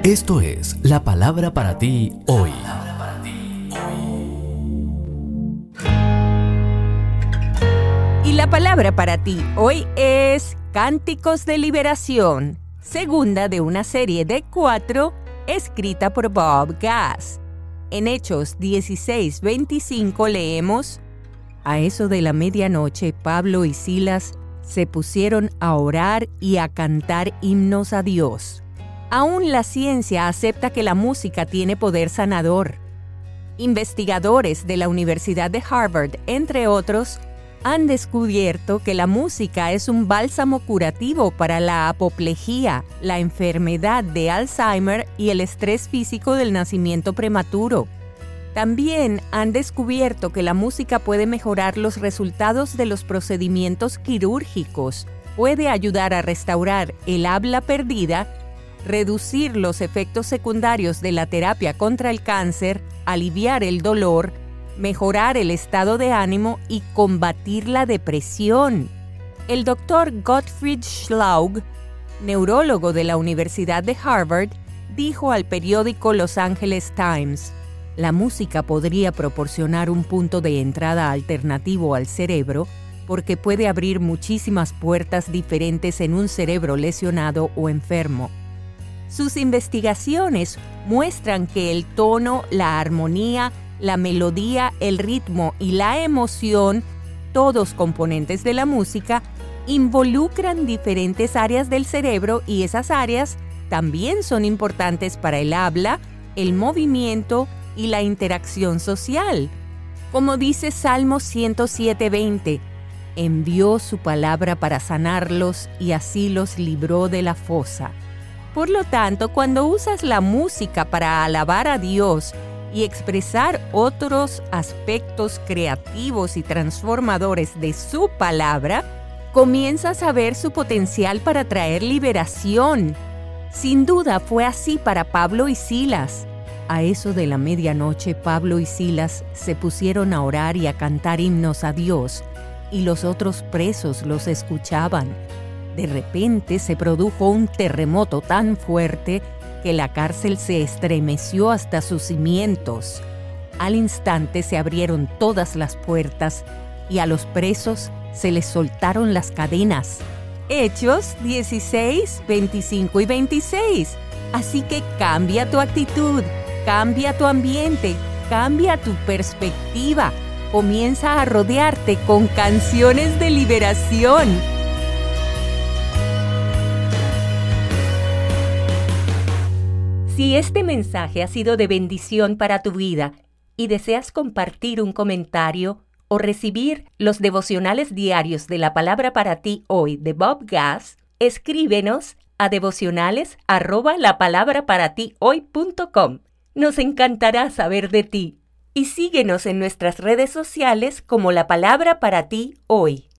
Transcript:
Esto es la palabra para ti hoy. Y la palabra para ti hoy es Cánticos de Liberación, segunda de una serie de 4 escrita por Bob Gass. En Hechos 16:25 leemos: A eso de la medianoche, Pablo y Silas se pusieron a orar y a cantar himnos a Dios. Aún la ciencia acepta que la música tiene poder sanador. Investigadores de la Universidad de Harvard, entre otros, han descubierto que la música es un bálsamo curativo para la apoplejía, la enfermedad de Alzheimer y el estrés físico del nacimiento prematuro. También han descubierto que la música puede mejorar los resultados de los procedimientos quirúrgicos, puede ayudar a restaurar el habla perdida, reducir los efectos secundarios de la terapia contra el cáncer, aliviar el dolor, mejorar el estado de ánimo y combatir la depresión. El doctor Gottfried Schlaug, neurólogo de la Universidad de Harvard, dijo al periódico Los Angeles Times: la música podría proporcionar un punto de entrada alternativo al cerebro porque puede abrir muchísimas puertas diferentes en un cerebro lesionado o enfermo. Sus investigaciones muestran que el tono, la armonía, la melodía, el ritmo y la emoción, todos componentes de la música, involucran diferentes áreas del cerebro y esas áreas también son importantes para el habla, el movimiento y la interacción social. Como dice Salmo 107:20, envió su palabra para sanarlos y así los libró de la fosa. Por lo tanto, cuando usas la música para alabar a Dios y expresar otros aspectos creativos y transformadores de su palabra, comienzas a ver su potencial para traer liberación. Sin duda fue así para Pablo y Silas. A eso de la medianoche, Pablo y Silas se pusieron a orar y a cantar himnos a Dios, y los otros presos los escuchaban. De repente se produjo un terremoto tan fuerte que la cárcel se estremeció hasta sus cimientos. Al instante se abrieron todas las puertas y a los presos se les soltaron las cadenas. Hechos 16:25 y 26. Así que cambia tu actitud, cambia tu ambiente, cambia tu perspectiva. Comienza a rodearte con canciones de liberación. Si este mensaje ha sido de bendición para tu vida y deseas compartir un comentario o recibir los devocionales diarios de la palabra para ti hoy de Bob Gass, escríbenos a devocionales@lapalabraparatihoy.com. Nos encantará saber de ti y síguenos en nuestras redes sociales como La Palabra para ti hoy.